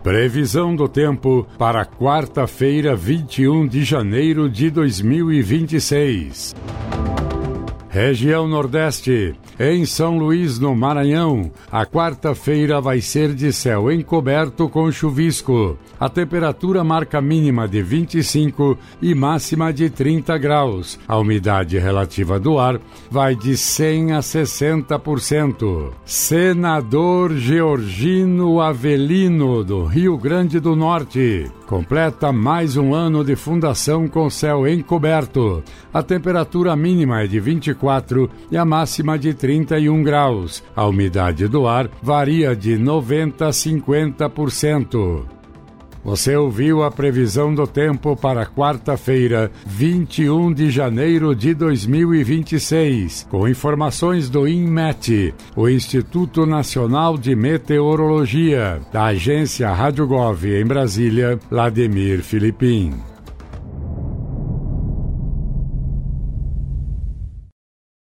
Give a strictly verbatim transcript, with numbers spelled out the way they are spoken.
Previsão do tempo para quarta-feira, vinte e um de janeiro de dois mil e vinte e seis. Região Nordeste. Em São Luís, no Maranhão, a quarta-feira vai ser de céu encoberto com chuvisco. A temperatura marca mínima de vinte e cinco e máxima de trinta graus. A umidade relativa do ar vai de cem a sessenta por cento. Senador Georgino Avelino, do Rio Grande do Norte, completa mais um ano de fundação com céu encoberto. A temperatura mínima é de vinte e quatro e a máxima de trinta e um graus. A umidade do ar varia de noventa a cinquenta por cento. Você ouviu a previsão do tempo para quarta-feira, vinte e um de janeiro de dois mil e vinte e seis, com informações do INMET, o Instituto Nacional de Meteorologia, da agência Rádio Gov em Brasília, Vladimir Filipim.